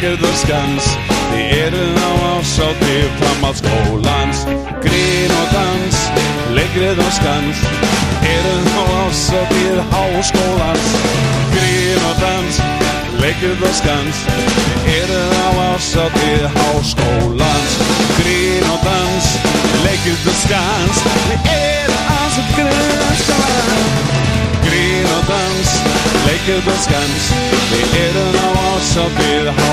leikrit og skans, þið eruð á árshátíð framhaldsskólans. Grín og dans, leikrit og skans, eruð á árshátíð háskólans. Grín og dans, leikrit og skans, þið eruð á árshátíð háskólans. Grín og dans, leikrit og skans, þið eruð á árshátíð háskólans. Grín og dans, leikrit og skans, þið eruð á árshátíð háskólans.